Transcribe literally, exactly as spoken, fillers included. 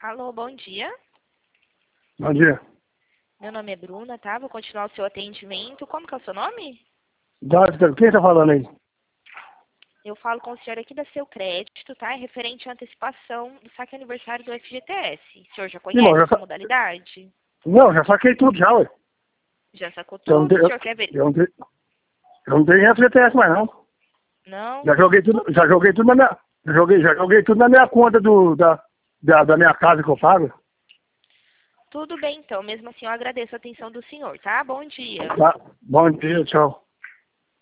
Alô, bom dia. Bom dia. Meu nome é Bruna, tá? Vou continuar o seu atendimento. Como que é o seu nome? Da, quem tá falando aí? Eu falo com o senhor aqui da Seu Crédito, tá? É referente à antecipação do saque aniversário do F G T S. O senhor já conhece Irmão, já essa sa... modalidade? Não, já saquei tudo já, ué. Já sacou Eu não tudo? O tenho, senhor quer ver? eu não tenho, eu não tenho F G T S mais não. Não? Já joguei tudo, Tudo, já joguei tudo na minha, já joguei, já joguei tudo na minha conta do, da, da, da minha casa que eu pago. tudo bem, então. Mesmo assim, eu agradeço a atenção do senhor, tá? Bom dia. Tá? Bom dia, tchau.